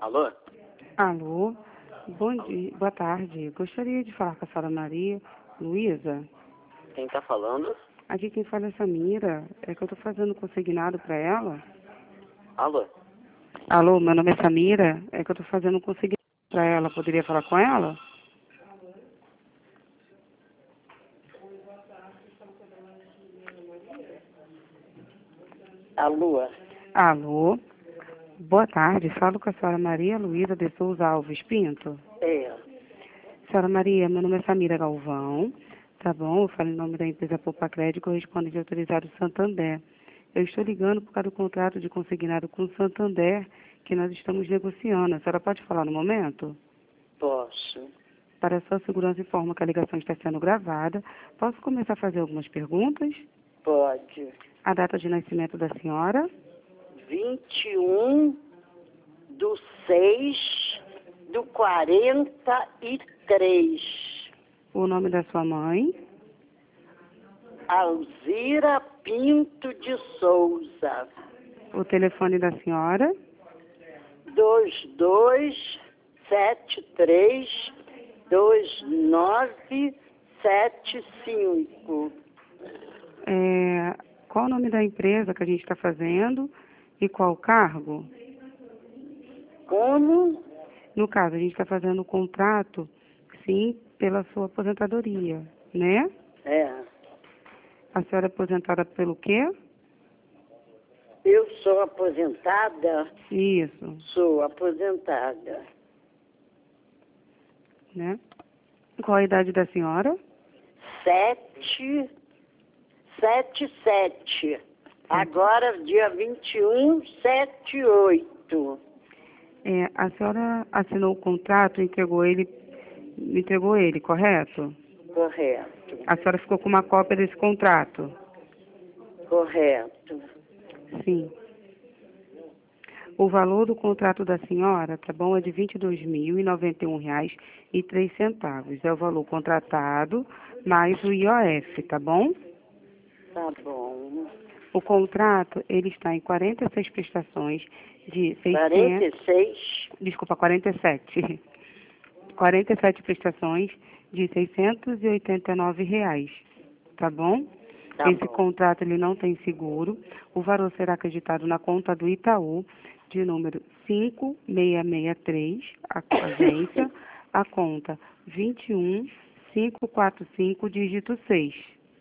Alô? Alô, bom dia, boa tarde. Gostaria de falar com a senhora Maria Luísa. Quem tá falando? Aqui quem fala é Samira. É que eu estou fazendo consignado para ela. Alô? Alô, meu nome é Samira. É que eu estou fazendo consignado para ela. Poderia falar com ela? Alô? Alô, boa tarde. Falo com a senhora Maria Luísa de Souza Alves Pinto. É. Senhora Maria, meu nome é Samira Galvão. Tá bom? Eu falo em nome da empresa Poupa Crédito, correspondente autorizado Santander. Eu estou ligando por causa do contrato de consignado com o Santander que nós estamos negociando. A senhora pode falar no momento? Posso? Para a sua segurança, informo que a ligação está sendo gravada. Posso começar a fazer algumas perguntas? Pode. A data de nascimento da senhora? 21/6/43. O nome da sua mãe? Alzira Pinto de Souza. O telefone da senhora? 2273-2975. Qual o nome da empresa que a gente está fazendo e qual o cargo? Como? No caso, a gente está fazendo o contrato, sim, pela sua aposentadoria, né? É. A senhora é aposentada pelo quê? Eu sou aposentada? Isso, Sou aposentada. né? Qual a idade da senhora? 777. Agora, dia 21/7/8. A senhora assinou o contrato e entregou ele, correto? Correto. A senhora ficou com uma cópia desse contrato? Correto. Sim. O valor do contrato da senhora, tá bom, é de R$ 22.091,03. É o valor contratado mais o IOF, tá bom? Tá bom. O contrato, ele está em 46 prestações de 46? Desculpa, 47. 47 prestações de R$ 689, tá bom? Tá Esse bom. contrato ele não tem seguro. O valor será acreditado na conta do Itaú, de número 5663, a agência, a conta 21545, dígito 6.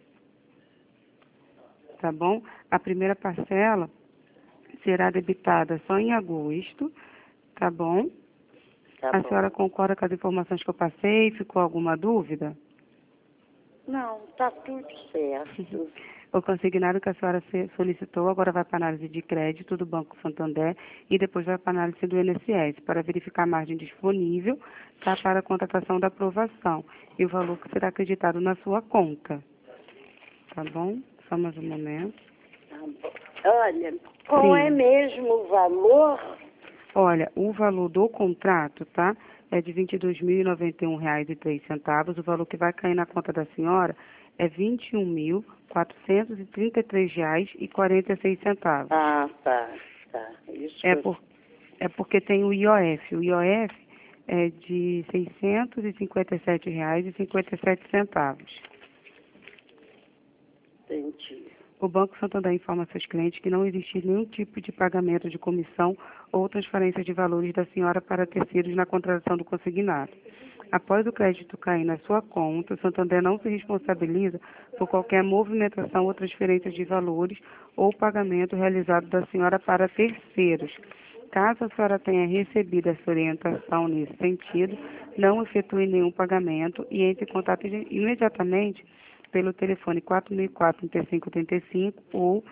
Tá bom? A primeira parcela será debitada só em agosto, tá bom? Tá A bom. senhora concorda com as informações que eu passei? Ficou alguma dúvida? Não, tá tudo certo. O consignado que a senhora solicitou agora vai para a análise de crédito do Banco Santander e depois vai para a análise do INSS para verificar a margem disponível, tá, para a contratação da aprovação e o valor que será acreditado na sua conta. Tá bom? Só mais um momento. Tá bom. Olha, qual é Sim. mesmo o valor? Olha, o valor do contrato, tá? É de R$ 22.091,03. O valor que vai cair na conta da senhora é R$ 21.433,46. Ah, tá. Isso É, que eu é porque tem o IOF. O IOF é de R$ 657,57. entendi. O Banco Santander informa a seus clientes que não existe nenhum tipo de pagamento de comissão ou transferência de valores da senhora para terceiros na contratação do consignado. Após o crédito cair na sua conta, o Santander não se responsabiliza por qualquer movimentação ou transferência de valores ou pagamento realizado da senhora para terceiros. Caso a senhora tenha recebido essa orientação nesse sentido, não efetue nenhum pagamento e entre em contato imediatamente pelo telefone 4004-3535 ou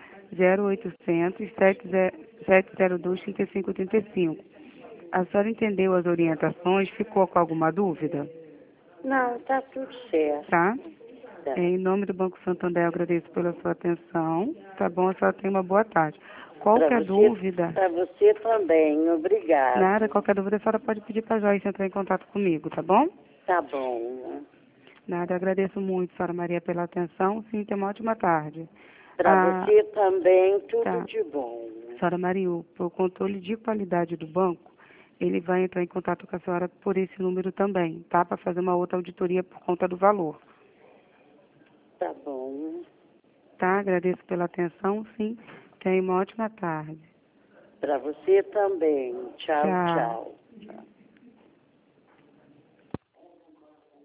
0800-702-3535. A senhora entendeu as orientações? Ficou com alguma dúvida? Não, tá tudo certo. Tá? Tá. Em nome do Banco Santander, eu agradeço pela sua atenção. Tá bom? A senhora tenha uma boa tarde. Qualquer dúvida, Para você também, obrigada. nada, qualquer dúvida, a senhora pode pedir para a Joyce entrar em contato comigo, tá bom? Tá bom. Nada, eu agradeço muito, senhora Maria, pela atenção. Sim, tenha uma ótima tarde. Para você também, tudo tá. de bom. Senhora Maria, o controle de qualidade do banco, ele vai entrar em contato com a senhora por esse número também, tá? Para fazer uma outra auditoria por conta do valor. Tá bom. Tá? Agradeço pela atenção, sim. Tenha uma ótima tarde. Para você também. Tchau, Tchau. tchau.